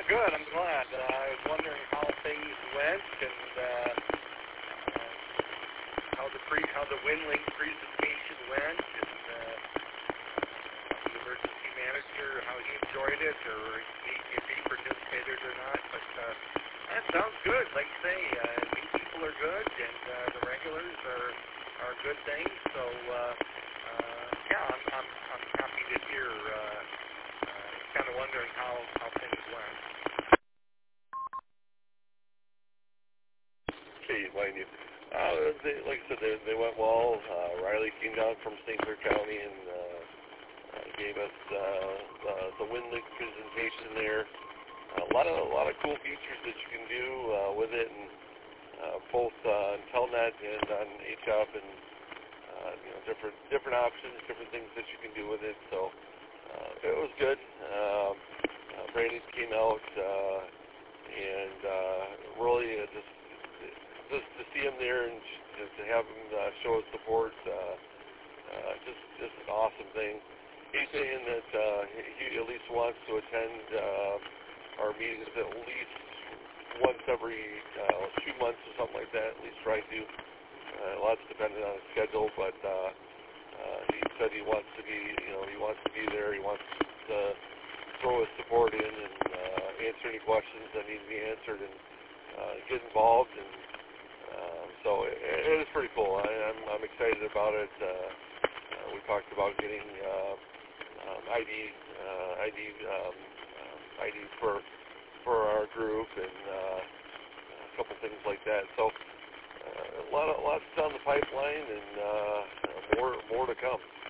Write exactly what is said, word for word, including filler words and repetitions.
good. I'm glad. Uh, I was wondering how things went and uh, uh, how the pre how the WinLink presentation went, and uh, the emergency manager, how he enjoyed it, or if he participated or not. But uh, that sounds good. Like you say, uh, new people are good, and uh, the regulars are are a good thing. So uh, uh, yeah, I'm, I'm I'm happy to hear. Uh, uh, kind of wondering how how things went. Okay, mind you. Uh, they, like I said, they, they went well. Uh, Riley came down from Saint Clair County and uh, uh, gave us uh, uh, the WinLink presentation there. A lot of a lot of cool features that you can do uh, with it, and uh, both uh, on Telnet and on H F, and uh, you know different different options, different things that you can do with it. So uh, it was good. Um, uh, Brandon came out uh, and uh, really uh, just. Just to see him there and just to have him uh, show his support, uh, uh, just just an awesome thing. He's saying that uh, he at least wants to attend uh, our meetings at least once every uh, two months or something like that. At least try to. Uh, lots dependent on his schedule, but uh, uh, he said he wants to be, you know, he wants to be there. He wants to throw his support in and uh, answer any questions that need to be answered and uh, get involved. And Um, so it, it is pretty cool. I, I'm, I'm excited about it. Uh, uh, we talked about getting uh, um, I D, uh, I D, um, um, I D for for our group, and uh, a couple things like that. So uh, a lot of lots down the pipeline, and uh, more more to come.